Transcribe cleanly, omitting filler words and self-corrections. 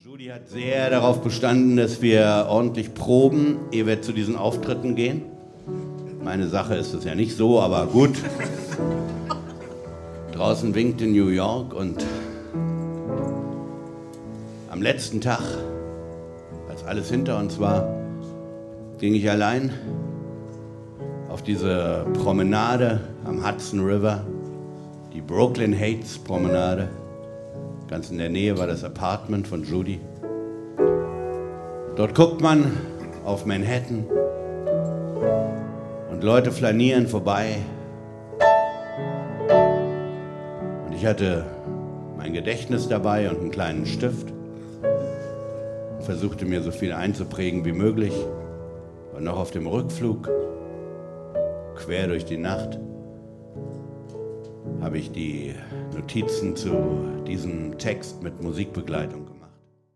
Judy hat sehr darauf bestanden, dass wir ordentlich proben, ehe wir zu diesen Auftritten gehen. Meine Sache ist es ja nicht so, aber gut. Draußen winkte New York und am letzten Tag, als alles hinter uns war, ging ich allein auf diese Promenade am Hudson River, die Brooklyn Heights Promenade. Ganz in der Nähe war das Apartment von Judy. Dort guckt man auf Manhattan und Leute flanieren vorbei. Und ich hatte mein Gedächtnis dabei und einen kleinen Stift und versuchte mir so viel einzuprägen wie möglich. Und noch auf dem Rückflug, quer durch die Nacht, habe ich die Notizen zu diesem Text mit Musikbegleitung gemacht.